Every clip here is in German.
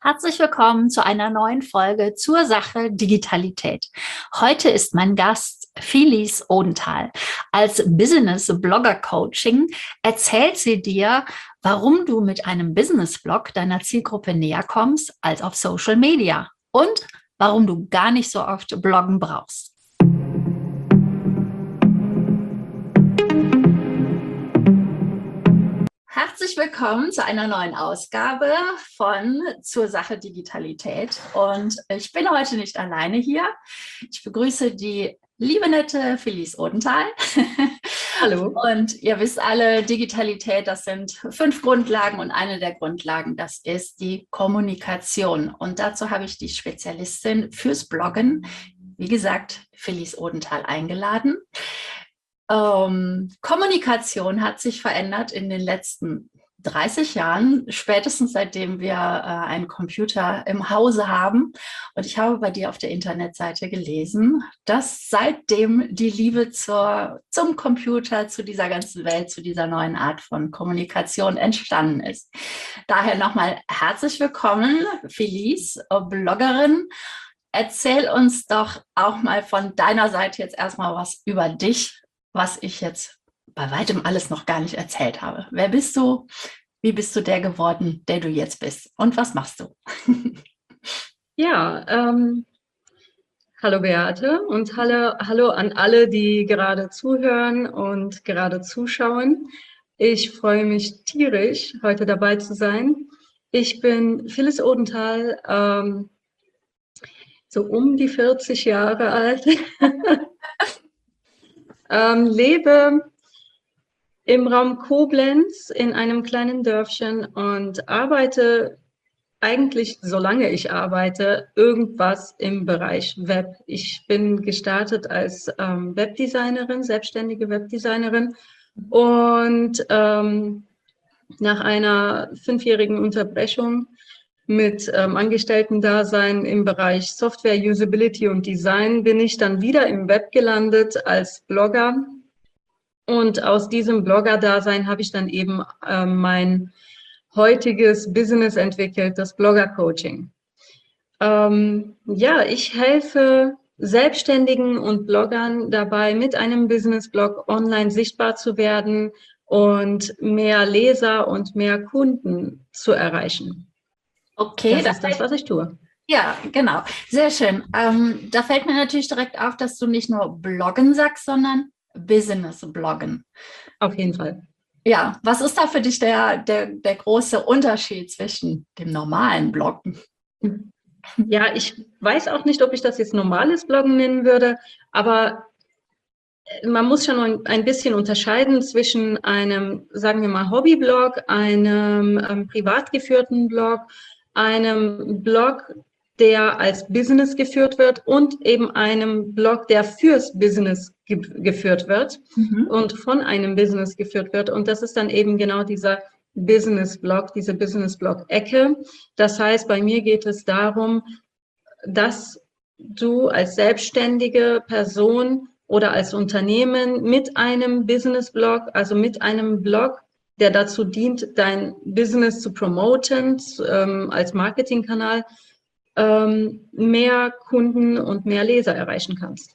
Herzlich willkommen zu einer neuen Folge zur Sache Digitalität. Heute ist mein Gast Felice Odenthal. Als Business-Blogger-Coaching erzählt sie dir, warum du mit einem Business-Blog deiner Zielgruppe näher kommst als auf Social Media und warum du gar nicht so oft bloggen brauchst. Herzlich willkommen zu einer neuen Ausgabe von Zur Sache Digitalität. Und ich bin heute nicht alleine hier. Ich begrüße die liebe, nette Felice Odenthal. Hallo. Und ihr wisst alle, Digitalität, das sind 5 Grundlagen und eine der Grundlagen, das ist die Kommunikation. Und dazu habe ich die Spezialistin fürs Bloggen, wie gesagt, Felice Odenthal, eingeladen. Kommunikation hat sich verändert in den letzten 30 Jahren, spätestens seitdem wir einen Computer im Hause haben. Und ich habe bei dir auf der Internetseite gelesen, dass seitdem die Liebe zum Computer, zu dieser ganzen Welt, zu dieser neuen Art von Kommunikation entstanden ist. Daher nochmal herzlich willkommen, Felice, Bloggerin. Erzähl uns doch auch mal von deiner Seite jetzt erstmal was über dich, was ich jetzt bei weitem alles noch gar nicht erzählt habe. Wer bist du? Wie bist du der geworden, der du jetzt bist? Und was machst du? Ja, hallo Beate und hallo an alle, die gerade zuhören und gerade zuschauen. Ich freue mich tierisch, heute dabei zu sein. Ich bin Felice Odenthal, so um die 40 Jahre alt, lebe im Raum Koblenz in einem kleinen Dörfchen und arbeite eigentlich, solange ich arbeite, irgendwas im Bereich Web. Ich bin gestartet als Webdesignerin, selbstständige Webdesignerin und nach einer 5-jährigen Unterbrechung mit Angestellten-Dasein im Bereich Software, Usability und Design bin ich dann wieder im Web gelandet als Blogger. Und aus diesem Blogger-Dasein habe ich dann eben mein heutiges Business entwickelt, das Blogger-Coaching. Ja, ich helfe Selbstständigen und Bloggern dabei, mit einem Business-Blog online sichtbar zu werden und mehr Leser und mehr Kunden zu erreichen. Okay, das ist das, was ich tue. Ja, genau. Sehr schön. Da fällt mir natürlich direkt auf, dass du nicht nur Bloggen sagst, sondern Business-Bloggen. Auf jeden Fall. Ja, was ist da für dich der große Unterschied zwischen dem normalen Bloggen? Ja, ich weiß auch nicht, ob ich das jetzt normales Bloggen nennen würde, aber man muss schon ein bisschen unterscheiden zwischen einem, sagen wir mal, Hobbyblog, einem privat geführten Blog, einem Blog, der als Business geführt wird und eben einem Blog, der fürs Business geführt wird und von einem Business geführt wird. Und das ist dann eben genau dieser Business-Blog, diese Business-Blog-Ecke. Das heißt, bei mir geht es darum, dass du als selbstständige Person oder als Unternehmen mit einem Business-Blog, also mit einem Blog, der dazu dient, dein Business zu promoten, als Marketingkanal, mehr Kunden und mehr Leser erreichen kannst.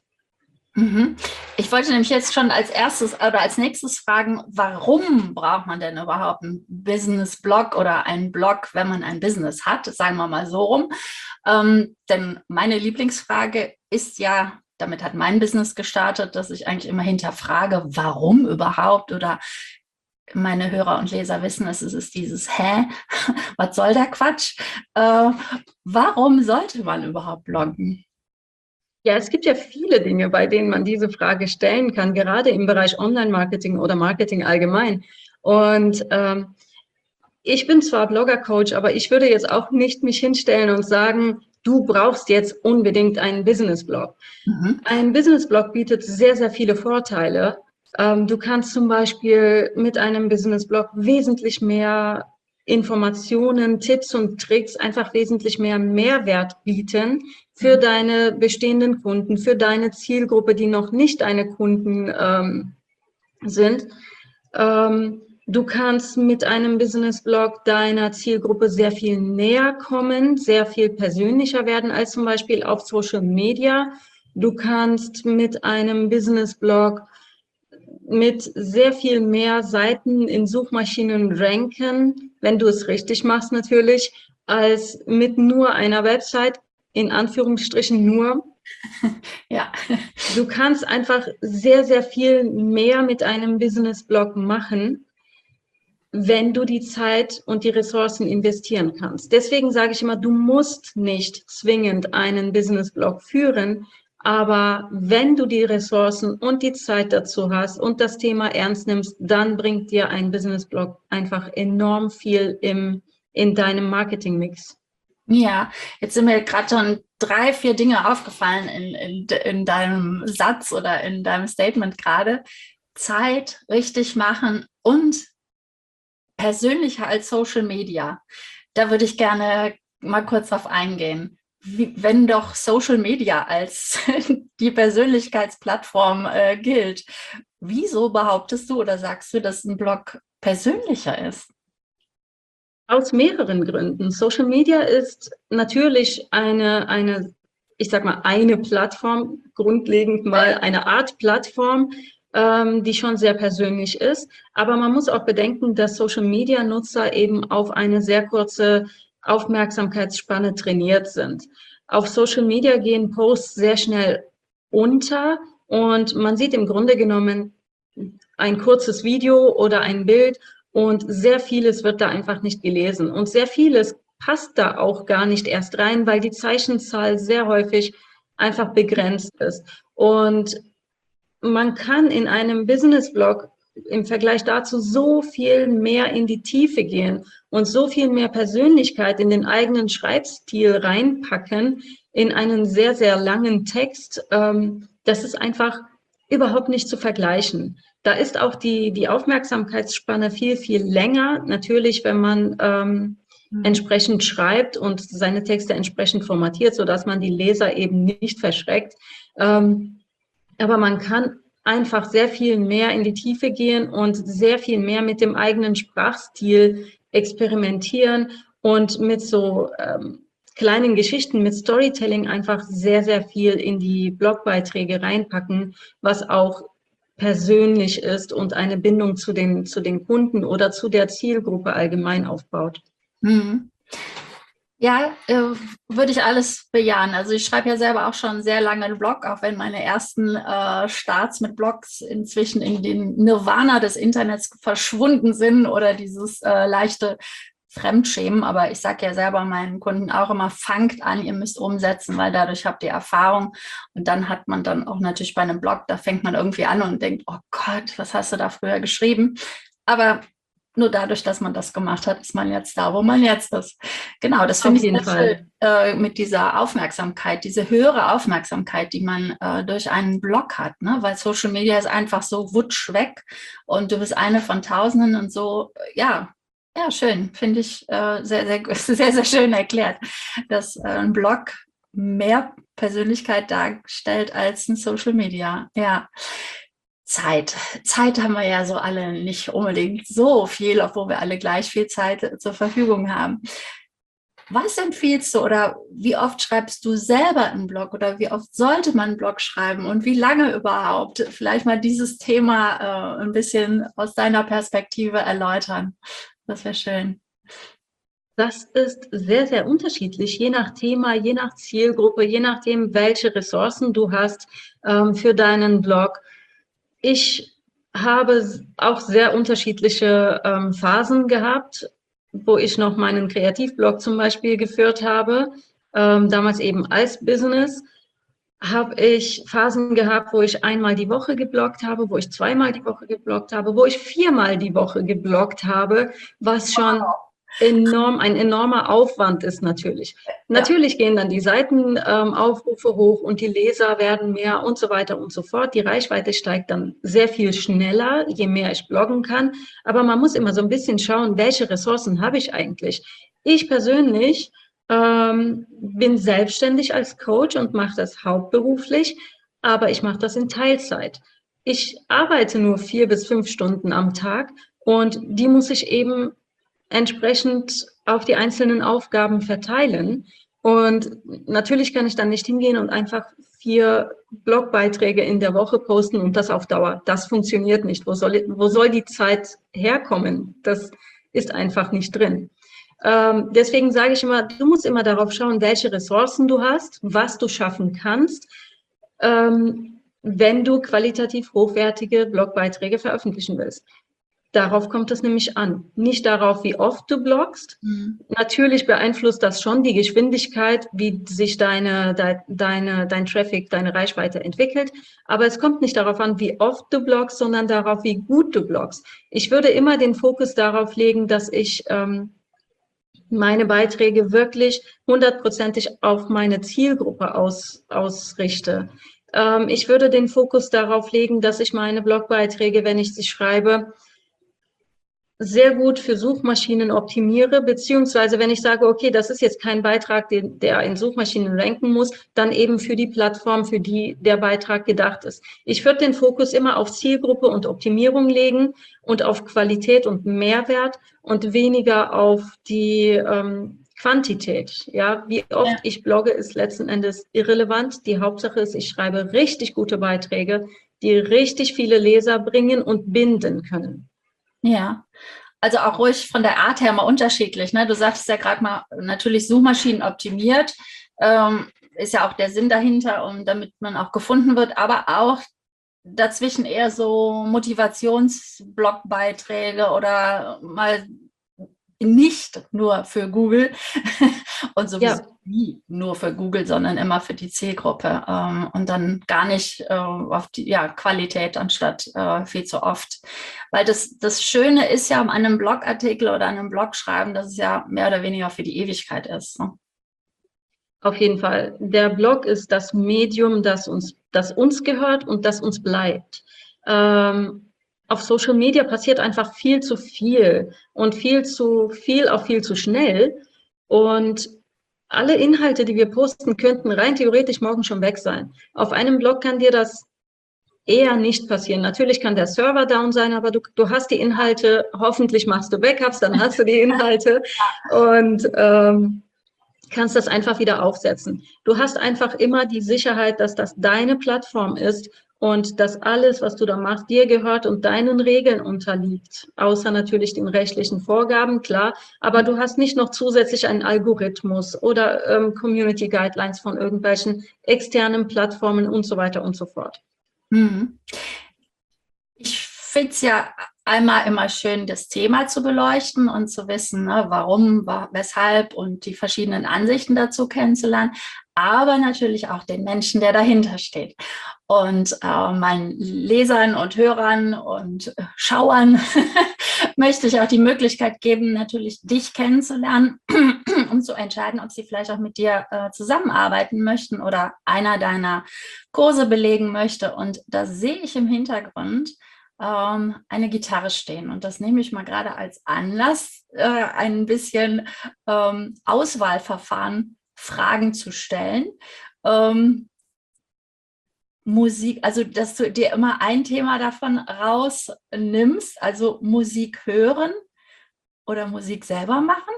Ich wollte nämlich jetzt schon als erstes oder als nächstes fragen, warum braucht man denn überhaupt einen Business-Blog oder einen Blog, wenn man ein Business hat, sagen wir mal so rum. Denn meine Lieblingsfrage ist ja, damit hat mein Business gestartet, dass ich eigentlich immer hinterfrage, warum überhaupt, oder meine Hörer und Leser wissen es, ist dieses Hä? Was soll der Quatsch? Warum sollte man überhaupt bloggen? Ja, es gibt ja viele Dinge, bei denen man diese Frage stellen kann, gerade im Bereich Online-Marketing oder Marketing allgemein. Und ich bin zwar Blogger-Coach, aber ich würde jetzt auch nicht mich hinstellen und sagen, du brauchst jetzt unbedingt einen Business-Blog. Ein Business-Blog bietet sehr, sehr viele Vorteile. Du kannst zum Beispiel mit einem Business-Blog wesentlich mehr Informationen, Tipps und Tricks, einfach wesentlich mehr Mehrwert bieten für deine bestehenden Kunden, für deine Zielgruppe, die noch nicht deine Kunden sind. Du kannst mit einem Business-Blog deiner Zielgruppe sehr viel näher kommen, sehr viel persönlicher werden als zum Beispiel auf Social Media. Du kannst mit einem Business-Blog mit sehr viel mehr Seiten in Suchmaschinen ranken, wenn du es richtig machst natürlich, als mit nur einer Website, in Anführungsstrichen nur. Ja. Du kannst einfach sehr, sehr viel mehr mit einem Business-Blog machen, wenn du die Zeit und die Ressourcen investieren kannst. Deswegen sage ich immer, du musst nicht zwingend einen Business-Blog führen, aber wenn du die Ressourcen und die Zeit dazu hast und das Thema ernst nimmst, dann bringt dir ein Business-Blog einfach enorm viel in deinem Marketing-Mix. Ja, jetzt sind mir gerade schon 3, 4 Dinge aufgefallen in deinem Satz oder in deinem Statement gerade. Zeit richtig machen und persönlicher als Social Media. Da würde ich gerne mal kurz drauf eingehen. Wenn doch Social Media als die Persönlichkeitsplattform gilt, wieso behauptest du oder sagst du, dass ein Blog persönlicher ist? Aus mehreren Gründen. Social Media ist natürlich ich sag mal, eine Plattform, grundlegend mal eine Art Plattform, die schon sehr persönlich ist. Aber man muss auch bedenken, dass Social Media Nutzer eben auf eine sehr kurze Aufmerksamkeitsspanne trainiert sind. Auf Social Media gehen Posts sehr schnell unter und man sieht im Grunde genommen ein kurzes Video oder ein Bild und sehr vieles wird da einfach nicht gelesen. Und sehr vieles passt da auch gar nicht erst rein, weil die Zeichenzahl sehr häufig einfach begrenzt ist. Und man kann in einem Business-Blog im Vergleich dazu so viel mehr in die Tiefe gehen und so viel mehr Persönlichkeit in den eigenen Schreibstil reinpacken in einen sehr, sehr langen Text. Das ist einfach überhaupt nicht zu vergleichen. Da ist auch die Aufmerksamkeitsspanne viel, viel länger. Natürlich, wenn man entsprechend schreibt und seine Texte entsprechend formatiert, sodass man die Leser eben nicht verschreckt. Aber man kann einfach sehr viel mehr in die Tiefe gehen und sehr viel mehr mit dem eigenen Sprachstil experimentieren und mit so kleinen Geschichten, mit Storytelling einfach sehr, sehr viel in die Blogbeiträge reinpacken, was auch persönlich ist und eine Bindung zu den Kunden oder zu der Zielgruppe allgemein aufbaut. Mhm. Ja, würde ich alles bejahen. Also ich schreibe ja selber auch schon sehr lange einen Blog, auch wenn meine ersten Starts mit Blogs inzwischen in den Nirvana des Internets verschwunden sind oder dieses leichte Fremdschämen. Aber ich sage ja selber meinen Kunden auch immer, fangt an, ihr müsst umsetzen, weil dadurch habt ihr Erfahrung. Und dann hat man dann auch natürlich bei einem Blog, da fängt man irgendwie an und denkt, oh Gott, was hast du da früher geschrieben? Aber nur dadurch, dass man das gemacht hat, ist man jetzt da, wo man jetzt ist. Genau, das finde ich sehr schön mit dieser Aufmerksamkeit, diese höhere Aufmerksamkeit, die man durch einen Blog hat, ne? Weil Social Media ist einfach so wutsch weg und du bist eine von Tausenden und so, ja, ja, schön, finde ich sehr, sehr, sehr, sehr schön erklärt, dass ein Blog mehr Persönlichkeit darstellt als ein Social Media. Ja. Zeit. Zeit haben wir ja so alle nicht unbedingt so viel, obwohl wir alle gleich viel Zeit zur Verfügung haben. Was empfiehlst du oder wie oft schreibst du selber einen Blog oder wie oft sollte man einen Blog schreiben und wie lange überhaupt? Vielleicht mal dieses Thema ein bisschen aus deiner Perspektive erläutern. Das wäre schön. Das ist sehr, sehr unterschiedlich, je nach Thema, je nach Zielgruppe, je nachdem, welche Ressourcen du hast für deinen Blog. Ich habe auch sehr unterschiedliche Phasen gehabt, wo ich noch meinen Kreativblog zum Beispiel geführt habe. Damals eben als Business habe ich Phasen gehabt, wo ich einmal die Woche gebloggt habe, wo ich zweimal die Woche gebloggt habe, wo ich viermal die Woche gebloggt habe, was schon ein enormer Aufwand ist natürlich. Ja. Natürlich gehen dann die Seitenaufrufe hoch und die Leser werden mehr und so weiter und so fort. Die Reichweite steigt dann sehr viel schneller, je mehr ich bloggen kann. Aber man muss immer so ein bisschen schauen, welche Ressourcen habe ich eigentlich. Ich persönlich bin selbstständig als Coach und mache das hauptberuflich, aber ich mache das in Teilzeit. Ich arbeite nur 4 bis 5 Stunden am Tag Und die muss ich eben entsprechend auf die einzelnen Aufgaben verteilen. Und natürlich kann ich dann nicht hingehen und einfach 4 Blogbeiträge in der Woche posten und das auf Dauer. Das funktioniert nicht. Wo soll die Zeit herkommen? Das ist einfach nicht drin. Deswegen sage ich immer, du musst immer darauf schauen, welche Ressourcen du hast, was du schaffen kannst, wenn du qualitativ hochwertige Blogbeiträge veröffentlichen willst. Darauf kommt es nämlich an. Nicht darauf, wie oft du bloggst. Mhm. Natürlich beeinflusst das schon die Geschwindigkeit, wie sich dein Traffic, deine Reichweite entwickelt. Aber es kommt nicht darauf an, wie oft du bloggst, sondern darauf, wie gut du bloggst. Ich würde immer den Fokus darauf legen, dass ich meine Beiträge wirklich 100%ig auf meine Zielgruppe ausrichte. Ich würde den Fokus darauf legen, dass ich meine Blogbeiträge, wenn ich sie schreibe, sehr gut für Suchmaschinen optimiere, beziehungsweise wenn ich sage, okay, das ist jetzt kein Beitrag, der in Suchmaschinen ranken muss, dann eben für die Plattform, für die der Beitrag gedacht ist. Ich würde den Fokus immer auf Zielgruppe und Optimierung legen und auf Qualität und Mehrwert und weniger auf die Quantität. Ja, wie oft ich blogge, ist letzten Endes irrelevant. Die Hauptsache ist, ich schreibe richtig gute Beiträge, die richtig viele Leser bringen und binden können. Ja, also auch ruhig von der Art her mal unterschiedlich. Ne? Du sagtest ja gerade mal, natürlich Suchmaschinen optimiert, ist ja auch der Sinn dahinter, damit man auch gefunden wird, aber auch dazwischen eher so Motivationsblogbeiträge oder mal nicht nur für Google und sowieso nie nur für Google, sondern immer für die Zielgruppe und dann gar nicht auf die Qualität anstatt viel zu oft. Weil das Schöne ist ja an einem Blogartikel oder an einem Blog schreiben, dass es ja mehr oder weniger für die Ewigkeit ist. Ne? Auf jeden Fall. Der Blog ist das Medium, das uns gehört und das uns bleibt. Auf Social Media passiert einfach viel zu viel und viel zu viel auch viel zu schnell. Und alle Inhalte, die wir posten, könnten rein theoretisch morgen schon weg sein. Auf einem Blog kann dir das eher nicht passieren. Natürlich kann der Server down sein, aber du hast die Inhalte, hoffentlich machst du Backups, dann hast du die Inhalte und kannst das einfach wieder aufsetzen. Du hast einfach immer die Sicherheit, dass das deine Plattform ist und dass alles, was du da machst, dir gehört und deinen Regeln unterliegt. Außer natürlich den rechtlichen Vorgaben, klar. Aber du hast nicht noch zusätzlich einen Algorithmus oder Community Guidelines von irgendwelchen externen Plattformen und so weiter und so fort. Ich finde es ja einmal immer schön, das Thema zu beleuchten und zu wissen, ne, warum, weshalb und die verschiedenen Ansichten dazu kennenzulernen, aber natürlich auch den Menschen, der dahinter steht. Und meinen Lesern und Hörern und Schauern möchte ich auch die Möglichkeit geben, natürlich dich kennenzulernen, um zu entscheiden, ob sie vielleicht auch mit dir zusammenarbeiten möchten oder einer deiner Kurse belegen möchte. Und da sehe ich im Hintergrund eine Gitarre stehen. Und das nehme ich mal gerade als Anlass, ein bisschen Auswahlverfahren, Fragen zu stellen. Musik, also dass du dir immer ein Thema davon rausnimmst, also Musik hören oder Musik selber machen?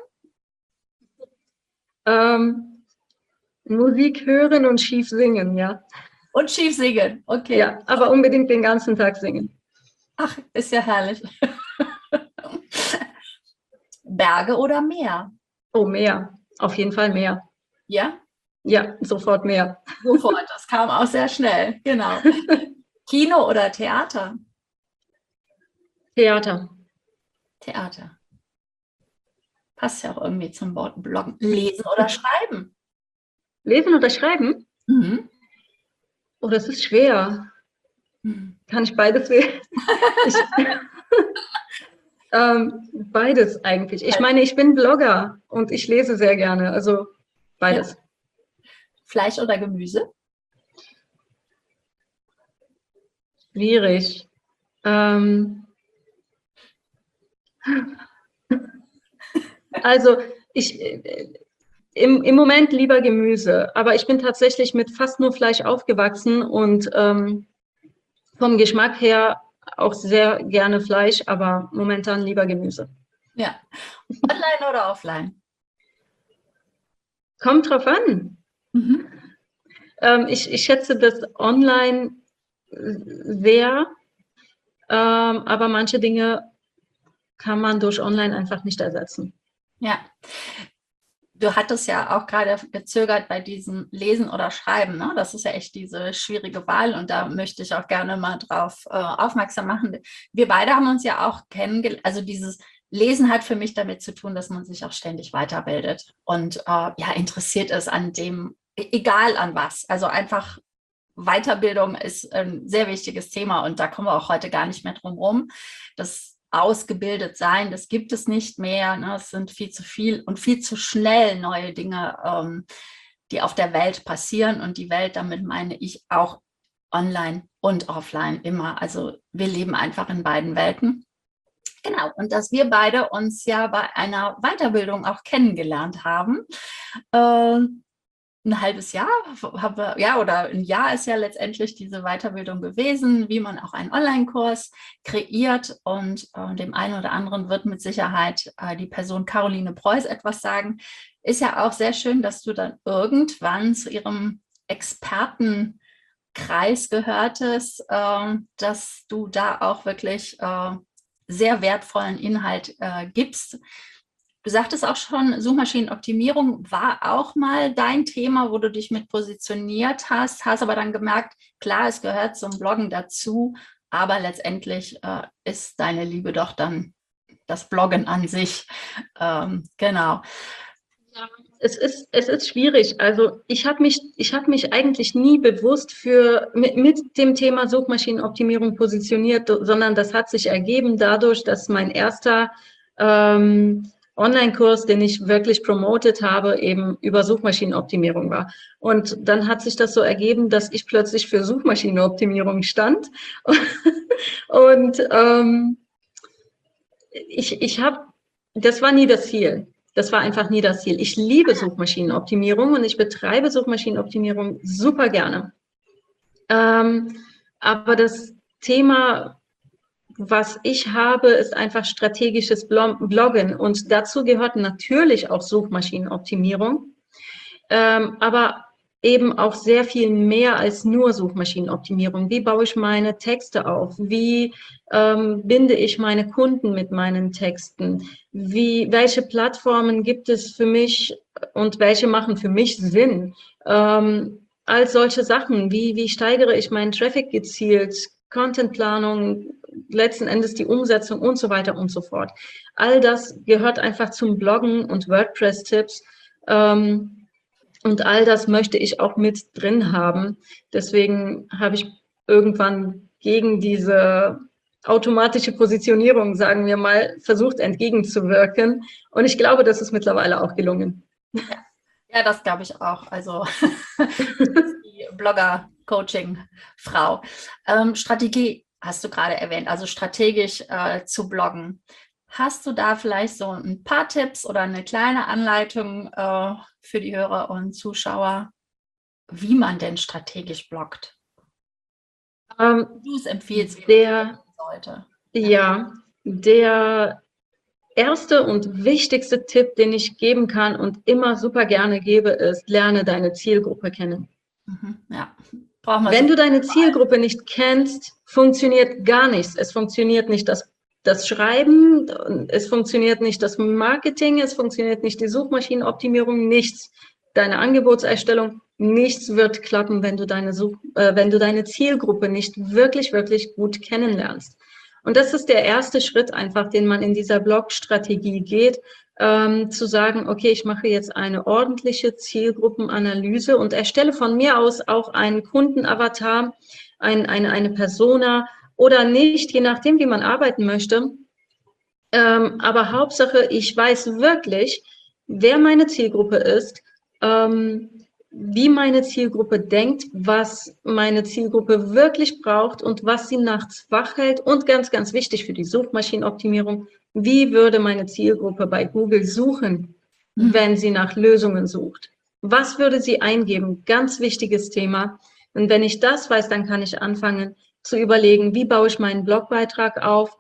Musik hören und schief singen, ja. Und schief singen, okay. Ja, aber unbedingt den ganzen Tag singen. Ach, ist ja herrlich. Berge oder Meer? Oh, Meer. Auf jeden Fall Meer. Ja? Ja, sofort Meer. Sofort, das kam auch sehr schnell, genau. Kino oder Theater? Theater. Theater. Passt ja auch irgendwie zum Wort Bloggen. Lesen oder schreiben? Lesen oder schreiben? Mhm. Oh, das ist schwer. Kann ich beides wählen? Beides eigentlich. Ich meine, ich bin Blogger und ich lese sehr gerne, also beides. Ja. Fleisch oder Gemüse? Schwierig. Also im Moment lieber Gemüse, aber ich bin tatsächlich mit fast nur Fleisch aufgewachsen und vom Geschmack her auch sehr gerne Fleisch, aber momentan lieber Gemüse. Ja. Online oder offline? Kommt drauf an. Mhm. Ich schätze das online sehr, aber manche Dinge kann man durch online einfach nicht ersetzen. Ja. Du hattest ja auch gerade gezögert bei diesem Lesen oder Schreiben, ne? Das ist ja echt diese schwierige Wahl und da möchte ich auch gerne mal drauf aufmerksam machen. Wir beide haben uns ja auch kennengelernt, also dieses Lesen hat für mich damit zu tun, dass man sich auch ständig weiterbildet und ja, interessiert ist an dem, egal an was. Also einfach Weiterbildung ist ein sehr wichtiges Thema und da kommen wir auch heute gar nicht mehr drum rum. Das ausgebildet sein, das gibt es nicht mehr. Ne? Es sind viel zu viel und viel zu schnell neue Dinge, die auf der Welt passieren. Und die Welt, damit meine ich auch online und offline immer. Also wir leben einfach in beiden Welten. Genau, und dass wir beide uns ja bei einer Weiterbildung auch kennengelernt haben. Ein halbes Jahr, ja, oder ein Jahr ist ja letztendlich diese Weiterbildung gewesen, wie man auch einen Online-Kurs kreiert. Und dem einen oder anderen wird mit Sicherheit die Person Caroline Preuß etwas sagen. Ist ja auch sehr schön, dass du dann irgendwann zu ihrem Expertenkreis gehörtest, dass du da auch wirklich sehr wertvollen Inhalt gibst. Du sagtest auch schon, Suchmaschinenoptimierung war auch mal dein Thema, wo du dich mit positioniert hast, hast aber dann gemerkt, klar, es gehört zum Bloggen dazu, aber letztendlich ist deine Liebe doch dann das Bloggen an sich. Genau. Ja, es ist schwierig. Also ich habe mich eigentlich nie bewusst mit dem Thema Suchmaschinenoptimierung positioniert, sondern das hat sich ergeben dadurch, dass mein erster Online-Kurs, den ich wirklich promotet habe, eben über Suchmaschinenoptimierung war. Und dann hat sich das so ergeben, dass ich plötzlich für Suchmaschinenoptimierung stand. Und das war nie das Ziel. Das war einfach nie das Ziel. Ich liebe Suchmaschinenoptimierung und ich betreibe Suchmaschinenoptimierung super gerne. Aber das Thema, was ich habe, ist einfach strategisches Bloggen und dazu gehört natürlich auch Suchmaschinenoptimierung, aber eben auch sehr viel mehr als nur Suchmaschinenoptimierung. Wie baue ich meine Texte auf? Wie binde ich meine Kunden mit meinen Texten? Welche Plattformen gibt es für mich und welche machen für mich Sinn? All solche Sachen. Wie steigere ich meinen Traffic gezielt? Contentplanung, letzten Endes die Umsetzung und so weiter und so fort. All das gehört einfach zum Bloggen und WordPress-Tipps. Und all das möchte ich auch mit drin haben. Deswegen habe ich irgendwann gegen diese automatische Positionierung, sagen wir mal, versucht entgegenzuwirken. Und ich glaube, das ist mittlerweile auch gelungen. Ja, das glaube ich auch. Also die Blogger-Coaching-Frau. Strategie hast du gerade erwähnt, also strategisch zu bloggen. Hast du da vielleicht so ein paar Tipps oder eine kleine Anleitung für die Hörer und Zuschauer, wie man denn strategisch bloggt? Du es empfiehlst, wie man sollte. Ja, der erste und wichtigste Tipp, den ich geben kann und immer super gerne gebe, ist, lerne deine Zielgruppe kennen. Ja. Wenn du deine Zielgruppe nicht kennst, funktioniert gar nichts. Es funktioniert nicht das Schreiben, es funktioniert nicht das Marketing, es funktioniert nicht die Suchmaschinenoptimierung, nichts. Deine Angebotserstellung, nichts wird klappen, wenn du deine Zielgruppe nicht wirklich, wirklich gut kennenlernst. Und das ist der erste Schritt einfach, den man in dieser Blog-Strategie geht, zu sagen, okay, ich mache jetzt eine ordentliche Zielgruppenanalyse und erstelle von mir aus auch einen Kundenavatar, eine Persona oder nicht, je nachdem, wie man arbeiten möchte. Aber Hauptsache, ich weiß wirklich, wer meine Zielgruppe ist, wie meine Zielgruppe denkt, was meine Zielgruppe wirklich braucht und was sie nachts wach hält. Und ganz, ganz wichtig für die Suchmaschinenoptimierung, wie würde meine Zielgruppe bei Google suchen, wenn sie nach Lösungen sucht? Was würde sie eingeben? Ganz wichtiges Thema. Und wenn ich das weiß, dann kann ich anfangen, zu überlegen, wie baue ich meinen Blogbeitrag auf,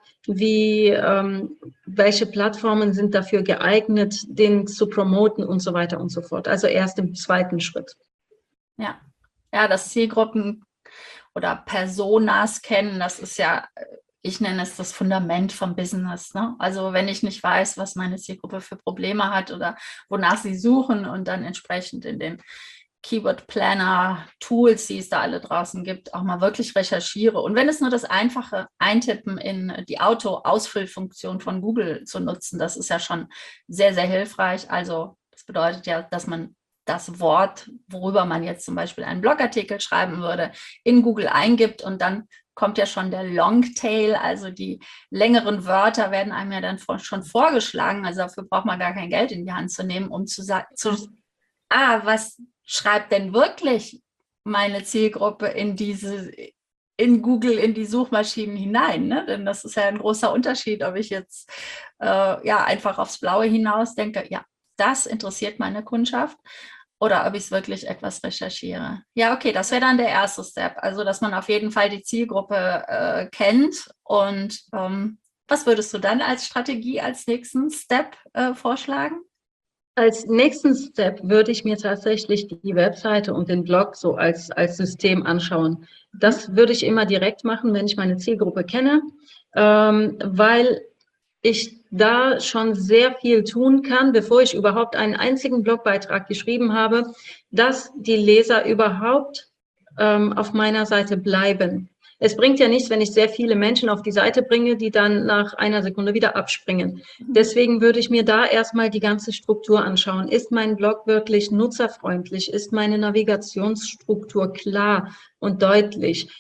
welche Plattformen sind dafür geeignet, den zu promoten und so weiter und so fort. Also erst im zweiten Schritt. Ja, ja, das Zielgruppen oder Personas kennen, das ist ja, ich nenne es das Fundament vom Business. Ne? Also wenn ich nicht weiß, was meine Zielgruppe für Probleme hat oder wonach sie suchen und dann entsprechend in den Keyword Planner Tools, die es da alle draußen gibt, auch mal wirklich recherchiere. Und wenn es nur das einfache Eintippen in die Auto-Ausfüllfunktion von Google zu nutzen, das ist ja schon sehr, sehr hilfreich. Also das bedeutet ja, dass man das Wort, worüber man jetzt zum Beispiel einen Blogartikel schreiben würde, in Google eingibt und dann kommt ja schon der Longtail, also die längeren Wörter werden einem ja dann schon vorgeschlagen. Also dafür braucht man gar kein Geld in die Hand zu nehmen, um zu sagen, was schreibt denn wirklich meine Zielgruppe in Google, in die Suchmaschinen hinein, ne? Denn das ist ja ein großer Unterschied, ob ich jetzt einfach aufs Blaue hinaus denke, ja, das interessiert meine Kundschaft, oder ob ich es wirklich etwas recherchiere. Ja, okay, das wäre dann der erste Step, also dass man auf jeden Fall die Zielgruppe kennt. Und was würdest du dann als Strategie, als nächsten Step vorschlagen? Als nächsten Step würde ich mir tatsächlich die Webseite und den Blog so als System anschauen. Das würde ich immer direkt machen, wenn ich meine Zielgruppe kenne, weil ich da schon sehr viel tun kann, bevor ich überhaupt einen einzigen Blogbeitrag geschrieben habe, dass die Leser überhaupt auf meiner Seite bleiben. Es bringt ja nichts, wenn ich sehr viele Menschen auf die Seite bringe, die dann nach einer Sekunde wieder abspringen. Deswegen würde ich mir da erstmal die ganze Struktur anschauen. Ist mein Blog wirklich nutzerfreundlich? Ist meine Navigationsstruktur klar und deutlich?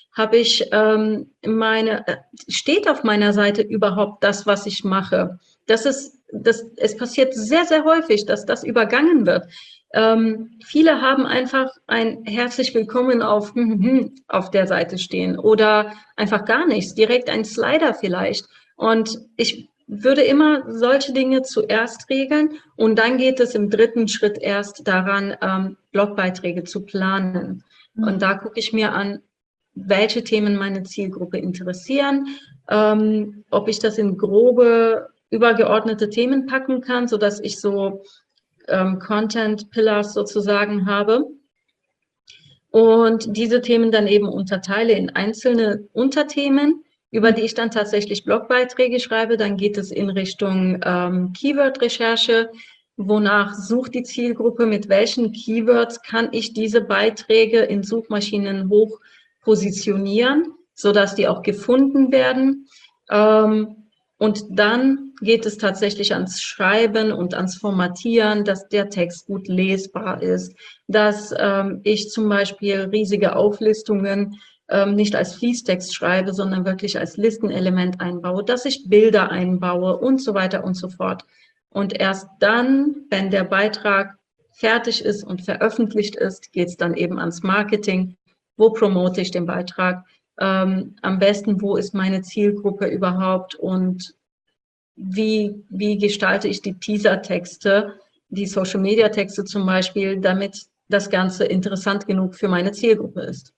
Steht auf meiner Seite überhaupt das, was ich mache? Es passiert sehr, sehr häufig, dass das übergangen wird. Viele haben einfach ein herzlich willkommen auf der Seite stehen oder einfach gar nichts, direkt ein Slider vielleicht. Und ich würde immer solche Dinge zuerst regeln und dann geht es im dritten Schritt erst daran, Blogbeiträge zu planen. Und da gucke ich mir an, welche Themen meine Zielgruppe interessieren, ob ich das in grobe, übergeordnete Themen packen kann, sodass ich so Content Pillars sozusagen habe und diese Themen dann eben unterteile in einzelne Unterthemen, über die ich dann tatsächlich Blogbeiträge schreibe. Dann geht es in Richtung Keyword-Recherche. Wonach sucht die Zielgruppe? Mit welchen Keywords kann ich diese Beiträge in Suchmaschinen hoch positionieren, sodass die auch gefunden werden? Und dann geht es tatsächlich ans Schreiben und ans Formatieren, dass der Text gut lesbar ist, dass ich zum Beispiel riesige Auflistungen nicht als Fließtext schreibe, sondern wirklich als Listenelement einbaue, dass ich Bilder einbaue und so weiter und so fort. Und erst dann, wenn der Beitrag fertig ist und veröffentlicht ist, geht es dann eben ans Marketing. Wo promote ich den Beitrag? Am besten, wo ist meine Zielgruppe überhaupt und wie gestalte ich die Teaser-Texte, die Social-Media-Texte zum Beispiel, damit das Ganze interessant genug für meine Zielgruppe ist.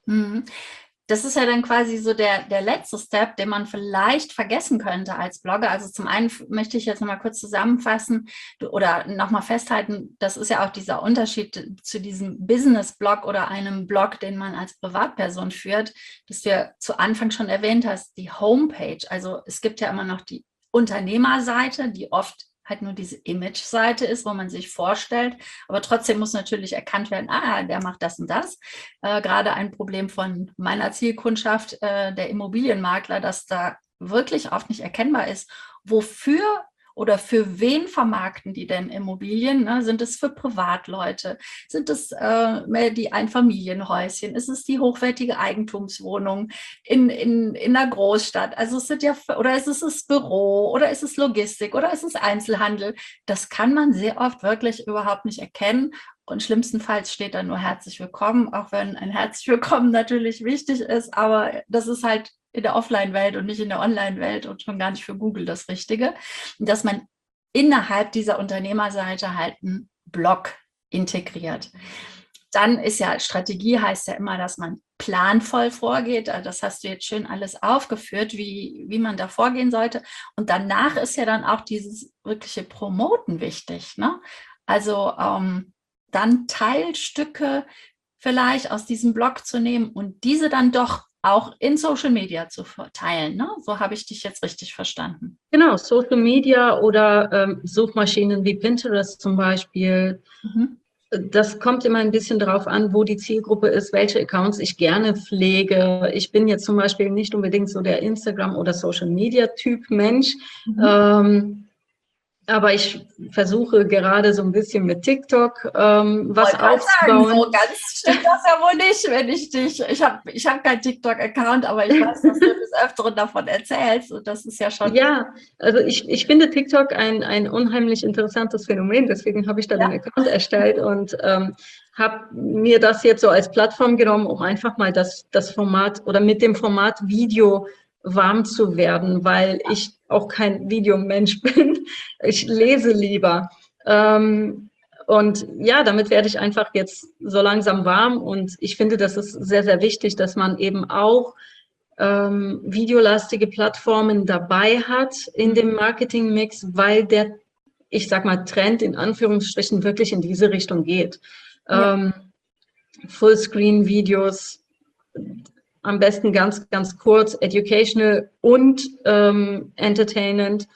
Das ist ja dann quasi so der letzte Step, den man vielleicht vergessen könnte als Blogger. Also zum einen möchte ich jetzt nochmal kurz zusammenfassen oder nochmal festhalten, das ist ja auch dieser Unterschied zu diesem Business-Blog oder einem Blog, den man als Privatperson führt, das du ja zu Anfang schon erwähnt hast, die Homepage. Also es gibt ja immer noch die Unternehmerseite, die oft halt nur diese Image-Seite ist, wo man sich vorstellt. Aber trotzdem muss natürlich erkannt werden, der macht das und das. Gerade ein Problem von meiner Zielkundschaft, der Immobilienmakler, dass da wirklich oft nicht erkennbar ist, wofür oder für wen vermarkten die denn Immobilien? Ne? Sind es für Privatleute? Sind es die Einfamilienhäuschen? Ist es die hochwertige Eigentumswohnung in einer Großstadt? Also es sind ja, oder ist es das Büro oder ist es Logistik oder ist es Einzelhandel? Das kann man sehr oft wirklich überhaupt nicht erkennen. Und schlimmstenfalls steht da nur herzlich willkommen, auch wenn ein herzlich willkommen natürlich wichtig ist, aber das ist halt in der Offline-Welt und nicht in der Online-Welt und schon gar nicht für Google das Richtige. Dass man innerhalb dieser Unternehmerseite halt einen Blog integriert. Dann ist ja Strategie, heißt ja immer, dass man planvoll vorgeht. Das hast du jetzt schön alles aufgeführt, wie man da vorgehen sollte. Und danach ist ja dann auch dieses wirkliche Promoten wichtig, ne? Also dann Teilstücke vielleicht aus diesem Blog zu nehmen und diese dann doch auch in Social Media zu verteilen, ne? So habe ich dich jetzt richtig verstanden. Genau, Social Media oder Suchmaschinen wie Pinterest zum Beispiel. Mhm. Das kommt immer ein bisschen darauf an, wo die Zielgruppe ist, welche Accounts ich gerne pflege. Ich bin jetzt zum Beispiel nicht unbedingt so der Instagram- oder Social-Media-Typ Mensch. Mhm. Aber ich versuche gerade so ein bisschen mit TikTok was Wollte gerade sagen, aufzubauen. so ganz stimmt das ja wohl nicht, wenn ich hab keinen TikTok-Account, aber ich weiß, dass du des Öfteren davon erzählst und das ist ja schon, Ja, also ich finde TikTok ein unheimlich interessantes Phänomen, deswegen habe ich da den ja, Account erstellt und habe mir das jetzt so als Plattform genommen, um einfach mal das Format oder mit dem Format Video warm zu werden, weil ich auch kein Videomensch bin. Ich lese lieber. Und ja, damit werde ich einfach jetzt so langsam warm und ich finde, das ist sehr, sehr wichtig, dass man eben auch videolastige Plattformen dabei hat in dem Marketingmix, weil der, ich sag mal, Trend in Anführungsstrichen wirklich in diese Richtung geht. ja, Fullscreen-Videos, am besten ganz, ganz kurz, educational und entertainment.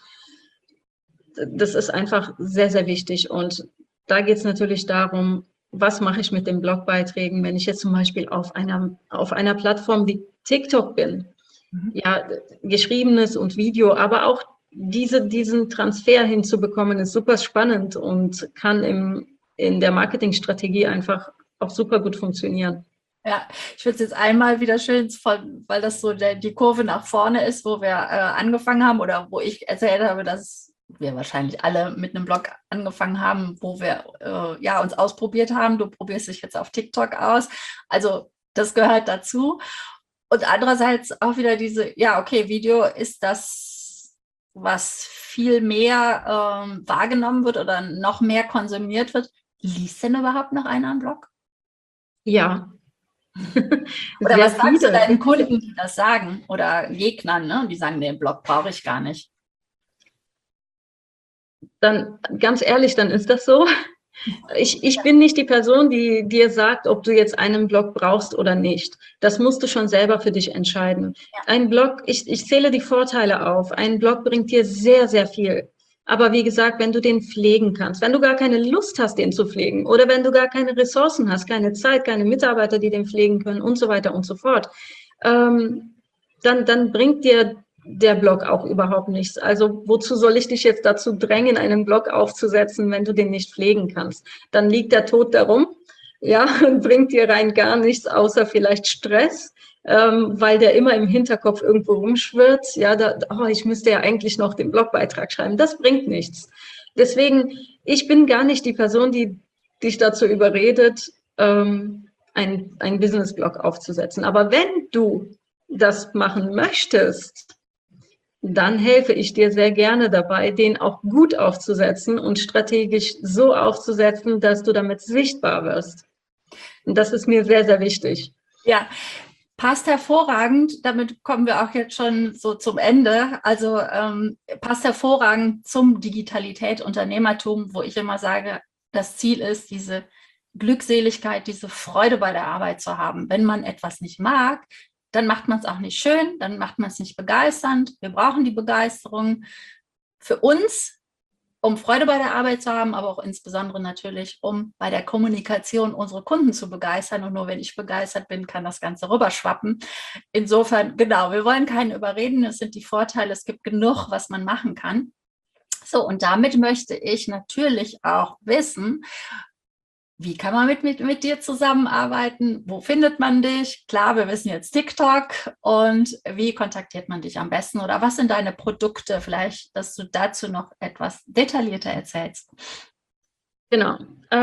Das ist einfach sehr, sehr wichtig. Und da geht es natürlich darum, was mache ich mit den Blogbeiträgen, wenn ich jetzt zum Beispiel auf einer Plattform wie TikTok bin. mhm. Ja, geschriebenes und Video, aber auch diesen Transfer hinzubekommen, ist super spannend und kann in der Marketingstrategie einfach auch super gut funktionieren. Ja, ich würde es jetzt einmal wieder schön, weil das so die Kurve nach vorne ist, wo wir angefangen haben oder wo ich erzählt habe, dass wir wahrscheinlich alle mit einem Blog angefangen haben, wo wir ja, uns ausprobiert haben. Du probierst dich jetzt auf TikTok aus. Also das gehört dazu. Und andererseits auch wieder diese, ja, okay, Video ist das, was viel mehr wahrgenommen wird oder noch mehr konsumiert wird. Liest denn überhaupt noch einer einen Blog? Ja, Oder sehr was sagst du viele. deinen Kunden, die das sagen? Oder Gegnern, ne? Die sagen, den Blog brauche ich gar nicht. Dann, ganz ehrlich, dann ist das so. Ich bin nicht die Person, die dir sagt, ob du jetzt einen Blog brauchst oder nicht. Das musst du schon selber für dich entscheiden. Ja. Ein Blog, ich zähle die Vorteile auf. Ein Blog bringt dir sehr, sehr viel. Aber wie gesagt, wenn du den pflegen kannst, wenn du gar keine Lust hast, den zu pflegen oder wenn du gar keine Ressourcen hast, keine Zeit, keine Mitarbeiter, die den pflegen können und so weiter und so fort, dann bringt dir der Blog auch überhaupt nichts. Also wozu soll ich dich jetzt dazu drängen, einen Blog aufzusetzen, wenn du den nicht pflegen kannst? Dann liegt der tot darum, ja, und bringt dir rein gar nichts, außer vielleicht Stress, weil der immer im Hinterkopf irgendwo rumschwirrt. Ja, ich müsste ja eigentlich noch den Blogbeitrag schreiben. Das bringt nichts. Deswegen, ich bin gar nicht die Person, die dich dazu überredet, ein Business-Blog aufzusetzen. Aber wenn du das machen möchtest, dann helfe ich dir sehr gerne dabei, den auch gut aufzusetzen und strategisch so aufzusetzen, dass du damit sichtbar wirst. Und das ist mir sehr, sehr wichtig. Ja, passt hervorragend. Damit kommen wir auch jetzt schon so zum Ende. Also passt hervorragend zum Digitalität, Unternehmertum, wo ich immer sage, das Ziel ist, diese Glückseligkeit, diese Freude bei der Arbeit zu haben. Wenn man etwas nicht mag, dann macht man es auch nicht schön, dann macht man es nicht begeisternd. Wir brauchen die Begeisterung für uns, um Freude bei der Arbeit zu haben, aber auch insbesondere natürlich, um bei der Kommunikation unsere Kunden zu begeistern. Und nur wenn ich begeistert bin, kann das Ganze rüberschwappen. Insofern, genau, wir wollen keinen überreden. Es sind die Vorteile, es gibt genug, was man machen kann. So, und damit möchte ich natürlich auch wissen, wie kann man mit dir zusammenarbeiten? Wo findet man dich? Klar, wir wissen jetzt TikTok. Und wie kontaktiert man dich am besten? Oder was sind deine Produkte? Vielleicht, dass du dazu noch etwas detaillierter erzählst. Genau.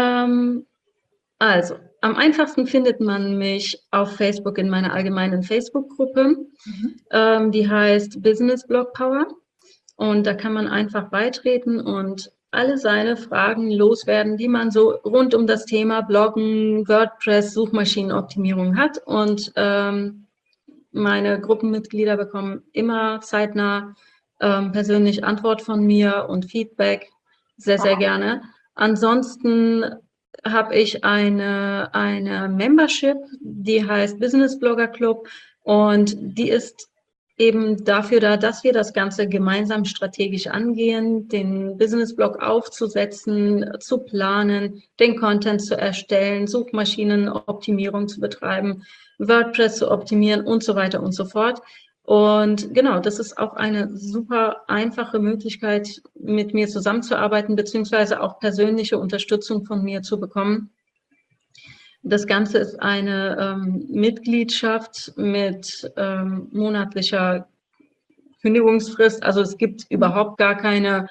Also, am einfachsten findet man mich auf Facebook in meiner allgemeinen Facebook-Gruppe. Die heißt Business Blog Power. Und da kann man einfach beitreten und alle seine Fragen loswerden, die man so rund um das Thema Bloggen, WordPress, Suchmaschinenoptimierung hat. Und meine Gruppenmitglieder bekommen immer zeitnah persönlich Antwort von mir und Feedback, sehr, sehr gerne. Ansonsten habe ich eine Membership, die heißt Business Blogger Club, und die ist eben dafür da, dass wir das Ganze gemeinsam strategisch angehen, den Business-Blog aufzusetzen, zu planen, den Content zu erstellen, Suchmaschinenoptimierung zu betreiben, WordPress zu optimieren und so weiter und so fort. Und genau, das ist auch eine super einfache Möglichkeit, mit mir zusammenzuarbeiten, beziehungsweise auch persönliche Unterstützung von mir zu bekommen. Das Ganze ist eine Mitgliedschaft mit monatlicher Kündigungsfrist. Also es gibt überhaupt gar keine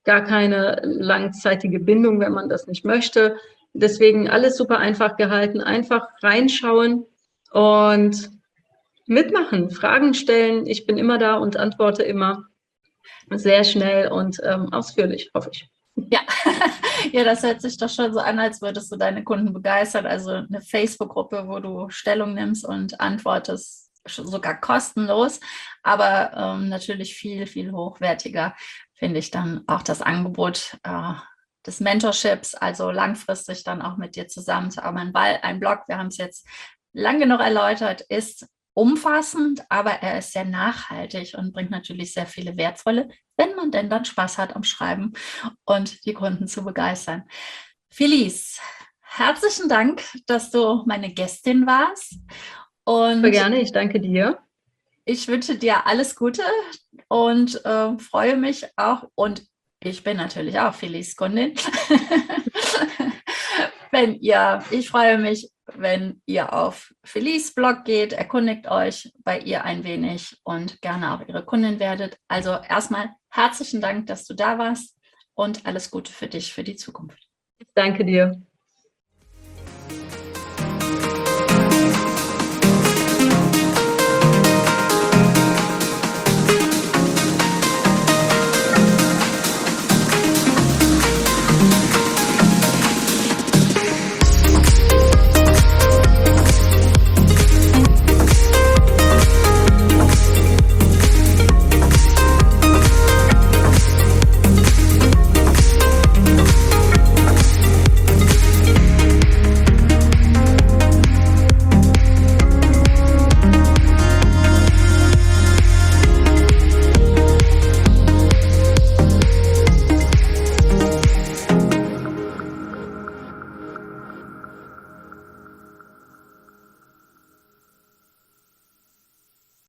langzeitige Bindung, wenn man das nicht möchte. Deswegen alles super einfach gehalten. Einfach reinschauen und mitmachen, Fragen stellen. Ich bin immer da und antworte immer sehr schnell und ausführlich, hoffe ich. Ja. Ja, das hört sich doch schon so an, als würdest du deine Kunden begeistern. Also eine Facebook-Gruppe, wo du Stellung nimmst und antwortest, sogar kostenlos, aber natürlich viel, viel hochwertiger finde ich dann auch das Angebot des Mentorships, also langfristig dann auch mit dir zusammenzuarbeiten, weil ein Blog, wir haben es jetzt lang genug erläutert, ist umfassend, aber er ist sehr nachhaltig und bringt natürlich sehr viele wertvolle, wenn man denn dann Spaß hat am Schreiben und die Kunden zu begeistern. Felice, herzlichen Dank, dass du meine Gästin warst. Und sehr gerne, ich danke dir. Ich wünsche dir alles Gute und freue mich auch, und ich bin natürlich auch Felice Kundin. Ich freue mich, wenn ihr auf Felice Blog geht, erkundigt euch bei ihr ein wenig und gerne auch ihre Kundin werdet. Also erstmal herzlichen Dank, dass du da warst, und alles Gute für dich für die Zukunft. Ich danke dir.